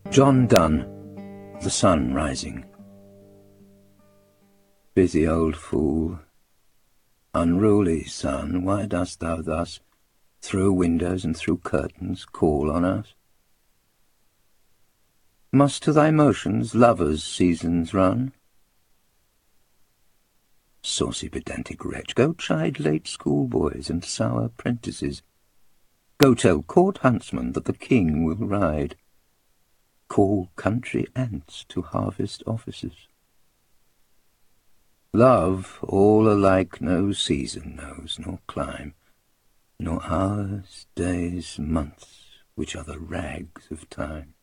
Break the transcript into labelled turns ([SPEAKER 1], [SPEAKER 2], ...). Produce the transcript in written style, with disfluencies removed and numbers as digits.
[SPEAKER 1] John Donne, The Sun Rising. Busy old fool, unruly sun, why dost thou thus, through windows and through curtains, call on us? Must to thy motions lovers' seasons run? Saucy pedantic wretch, go chide late schoolboys and sour prentices. Go tell court huntsmen that the king will ride. Call country ants to harvest offices. Love all alike no season knows, nor clime, nor hours, days, months, which are the rags of time.